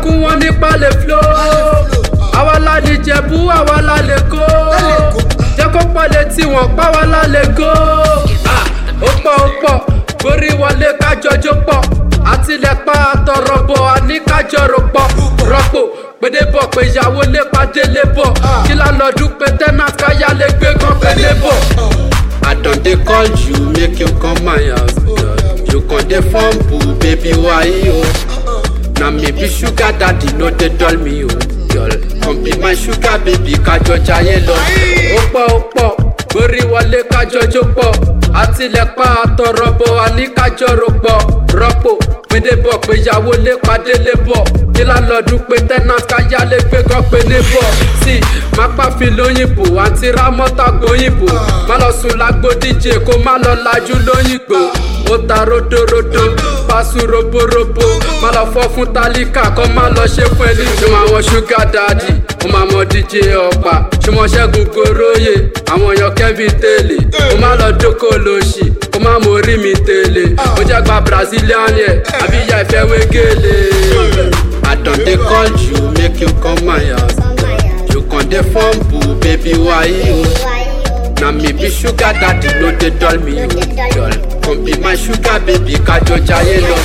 kú wọn nípa lè flow. Àwa la ní Ìjẹ̀bú, àwa la lè kó. Jẹ́ kó pọ̀ létí wọn, páwa la lè go. Ó pọ̀, borí wọlé kájọjó pọ̀. Àtìlẹ́pà àtọ̀rọ̀bọ̀ àní kájọrò pọ̀. Rọ́pò pédébọ̀ pé ìyàwó lè pàdé lébọ̀. Kí lálọ́dún pé tenant káyà lè gbé gan pé lébọ̀. I don dey call you make you come my house, girl. You con dey fumble, baby, why yo? Na me be sugar daddy, no dey dull me yo, girl. Come be my sugar baby, kájọ jayé lọ. Ó pọ̀, borí wọlé kájọjó pọ̀. Àtìlẹ́pà àtọ̀rọ̀bọ̀ àní kájọrò pọ̀. Rọ́pò pédébọ̀ pé ìyàwó lè pàdé lébọ̀. Kí lálọ́dún pé tenant káyà lè gbé gan pé lébọ̀. Sí má pàfi lóyìnbó àti rámọ́tà gbóyìnbó. Má lọ sùn lágbo díje kó má lọ lajú lóyìnbó. Ó ta rodorodo pàṣù roborobo. Má lọ fọ́ fún tálíkà kó má lọ ṣe fún ẹni. Ṣùgbọ́n àwọn sugar daddy ó máa mọ DJ ọ̀pá. Ṣùgbọ́n Ṣẹ́gun Goróyè àwọn èèyàn Kevin Tele. Ó má lọ dókò lóṣì ó má mọ orí mi tele. Ó jẹ́ gba Brazilian yẹ àbí ìyá ìfẹ́ wégele. I don dey call you make you come my house. You con dey fumble, baby, why you? Na me be sugar daddy, no dey dull me you, girl. Come be my sugar baby, kájọ jayé lọ.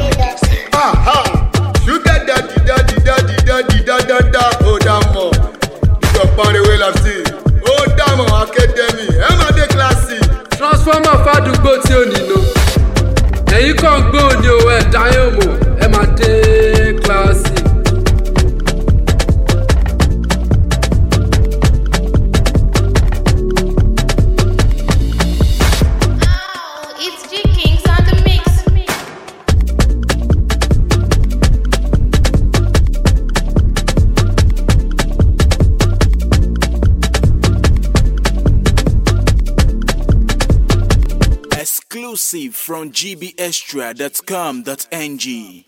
Sugar daddy, da. Ó dá mọ̀, ìjọba rewé la sí. Ó dá mọ̀ academy, ẹ má dé kíláàsì. Transformer fàdúgbò tí ò nílò. Ẹ̀yin kan gbóò ní owó ẹ̀dá yóò mọ̀, ẹ má dé kíláàsì. Exclusive from gbextra.com.ng.